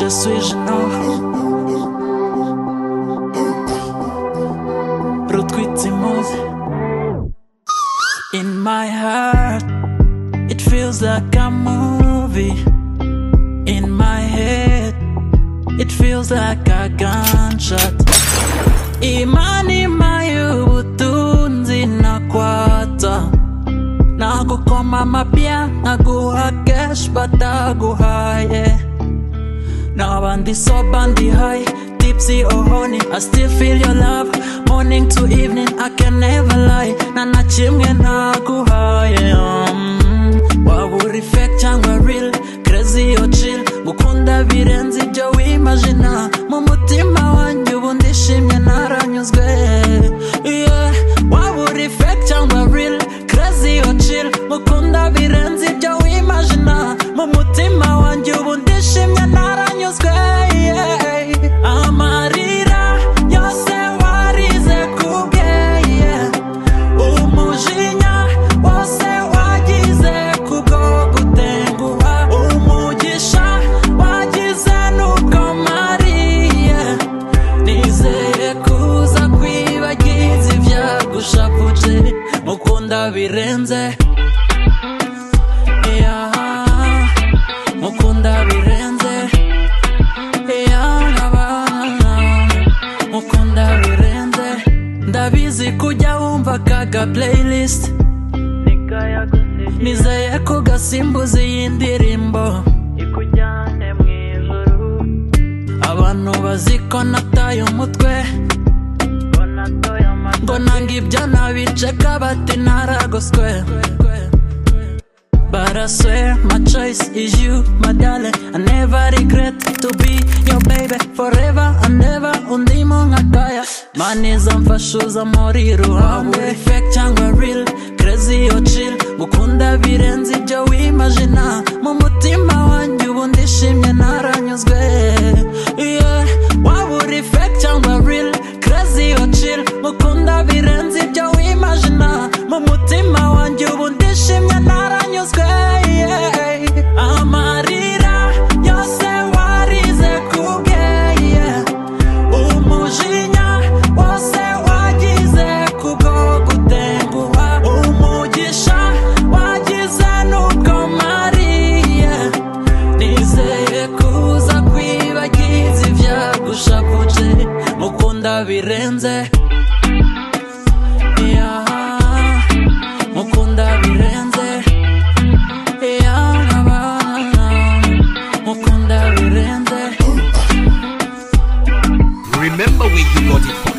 je suis gênant. In my heart, it feels like a movie. In my head, it feels like a gunshot. Imani mayubutunzi nakwata. Nagukoma mapya, naguha cash bataguhaye. Nabandi so bandi high, tipsy or honey, I still feel your love. Morning to evening, I can never lie. Nana chimge naguhaye. Waburi fake cyangwa real, crazy or chill. Gukunda birenze ibyo wimagina. Mu mutima wanjye ubu ndishimye naranyuzwe. Yeah. Waburi fake cyangwa real, crazy or chill. Gukunda birenze ibyo wimagina. Mu mutima wanjye ubu ndishimye naranyuzwe. Amarira yose warize kubwe, umujinya wose wagize kubwo gutenguha, umugisha wagize nuko mariye, nizeye kuza kwibagiza ibyagushapuje, mukunda birenze, mukunda birenze, mukunda birenze. Ndabizi kujya wumva kaga playlist, nizeye ko gasimbuza iyi ndirimbo ikujyane mu ijuru. Abantu baziko nataye umutwe, ngo nanga ibyo nabiceka bati naragoswe. But I swear my choice is you, my darling. I never regret to be your baby forever and ever. Undimo ngakaya maniza mfashuza muri ruhande. Fake cyangwa real, crazy or chill. Gukunda birenze ibyo wimagina. Mu mutima wanjye ubu ndishimye naranyuzwe. Yeah. Waburi fake cyangwa real, crazy or chill. Gukunda birenze ibyo wimagina. Mu mutima wanjye ubu ndishimye naranyuzwe. Amarira yose warize kubwe, umujinya wose wagize kubwo gutenguha, umugisha wagize nuko mariye, nizeye kuza kwibagiza ibyagushapuje, mukunda birenze, mukunda birenze. Remember where you got it from.